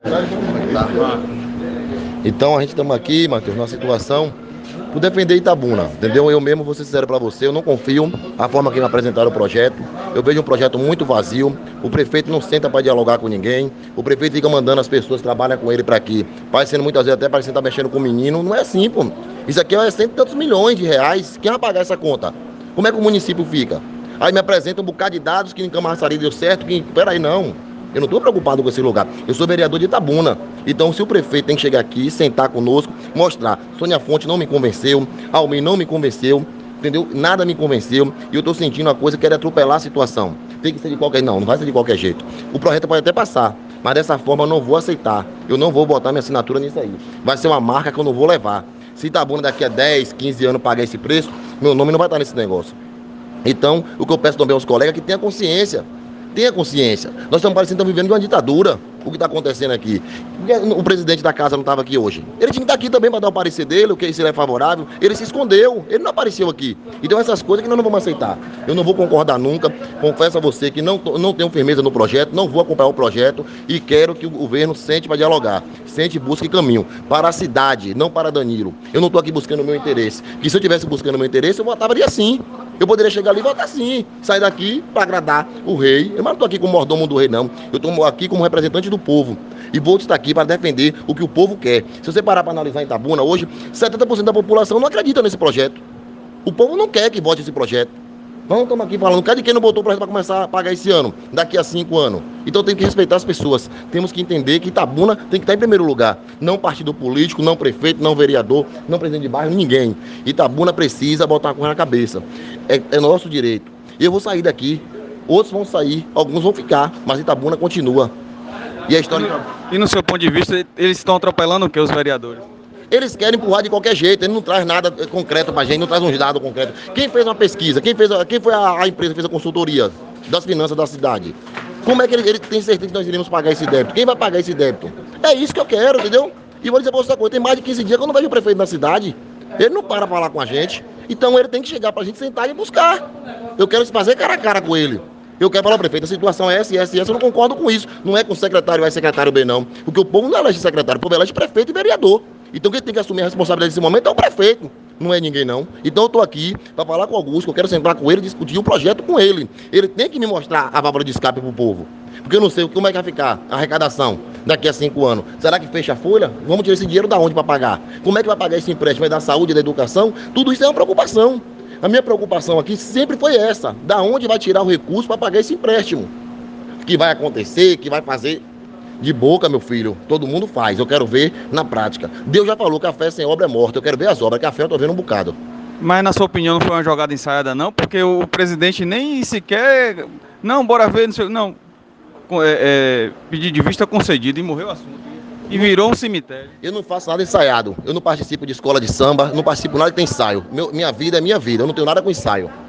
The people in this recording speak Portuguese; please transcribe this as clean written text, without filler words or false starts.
Tá. Então a gente estamos aqui, Matheus, numa situação por defender Itabuna, entendeu? Eu mesmo vou ser sincero para você, eu não confio na forma que me apresentaram o projeto. Eu vejo um projeto muito vazio, o prefeito não senta para dialogar com ninguém, o prefeito fica mandando as pessoas que trabalham com ele para aqui, parecendo muitas vezes até parecendo estar mexendo com o menino. Não é assim, pô. Isso aqui é cento e tantos milhões de reais, quem vai pagar essa conta? Como é que o município fica? Aí me apresenta um bocado de dados que em Camaçari deu certo, que peraí, não. Eu não estou preocupado com esse lugar. Eu sou vereador de Itabuna. Então, se o prefeito tem que chegar aqui, sentar conosco, mostrar. Sônia Fonte não me convenceu, Almir não me convenceu, entendeu? Nada me convenceu. E eu estou sentindo uma coisa que quer atropelar a situação. Tem que ser de qualquer... Não vai ser de qualquer jeito. O projeto pode até passar, mas dessa forma eu não vou aceitar. Eu não vou botar minha assinatura nisso aí. Vai ser uma marca que eu não vou levar. Se Itabuna daqui a 10, 15 anos pagar esse preço, meu nome não vai estar nesse negócio. Então, o que eu peço também aos colegas é que tenha consciência. Tenha consciência. Nós estamos parecendo que estamos vivendo de uma ditadura. O que está acontecendo aqui? O presidente da casa não estava aqui hoje. Ele tinha que estar aqui também para dar o parecer dele, o que se ele é favorável. Ele se escondeu, ele não apareceu aqui. Então essas coisas que nós não vamos aceitar. Eu não vou concordar nunca. Confesso a você que não tenho firmeza no projeto, não vou acompanhar o projeto e quero que o governo sente para dialogar. Sente e busque caminho para a cidade, não para Danilo. Eu não estou aqui buscando o meu interesse. Porque se eu estivesse buscando o meu interesse, eu votaria assim. Eu poderia chegar ali e votar sim, sair daqui para agradar o rei. Eu não estou aqui como mordomo do rei, não. Eu estou aqui como representante do povo. E vou estar aqui para defender o que o povo quer. Se você parar para analisar em Itabuna, hoje, 70% da população não acredita nesse projeto. O povo não quer que vote esse projeto. Nós estamos aqui falando, cadê quem não botou o projeto para começar a pagar esse ano, daqui a 5 anos? Então tem que respeitar as pessoas. Temos que entender que Itabuna tem que estar em primeiro lugar. Não partido político, não prefeito, não vereador, não presidente de bairro, ninguém. Itabuna precisa botar uma coisa na cabeça. É nosso direito. Eu vou sair daqui, outros vão sair, alguns vão ficar, mas Itabuna continua. E a história... E no seu ponto de vista, eles estão atropelando o que, os vereadores? Eles querem empurrar de qualquer jeito, ele não traz nada concreto pra gente, não traz uns dados concretos. Quem fez uma pesquisa? Quem foi a empresa que fez a consultoria das finanças da cidade? Como é que ele tem certeza que nós iremos pagar esse débito? Quem vai pagar esse débito? É isso que eu quero, entendeu? E vou dizer pra você uma coisa, tem mais de 15 dias que eu não vejo o prefeito da cidade. Ele não para falar com a gente, então ele tem que chegar pra gente sentar e buscar. Eu quero fazer cara a cara com ele. Eu quero falar, prefeito, a situação é essa, eu não concordo com isso. Não é com o secretário A e secretário B, não. Porque o povo não elege secretário, o povo elege prefeito e vereador. Então quem tem que assumir a responsabilidade nesse momento é o prefeito, não é ninguém não. Então eu estou aqui para falar com o Augusto, eu quero sentar com ele, discutir um projeto com ele. Ele tem que me mostrar a válvula de escape para o povo. Porque eu não sei como é que vai ficar a arrecadação daqui a 5 anos. Será que fecha a folha? Vamos tirar esse dinheiro da onde para pagar? Como é que vai pagar esse empréstimo? Vai da saúde, da educação? Tudo isso é uma preocupação. A minha preocupação aqui sempre foi essa. Da onde vai tirar o recurso para pagar esse empréstimo? Que vai acontecer, que vai fazer... De boca, meu filho, todo mundo faz, eu quero ver na prática. Deus já falou que a fé sem obra é morta, eu quero ver as obras, que a fé eu tô vendo um bocado. Mas na sua opinião não foi uma jogada ensaiada não? Porque o presidente nem sequer... Não, bora ver, não sei... Não, pedido de vista concedido e morreu o assunto. E virou um cemitério. Eu não faço nada ensaiado, eu não participo de escola de samba, não participo nada que tem ensaio. Minha vida é minha vida, eu não tenho nada com ensaio.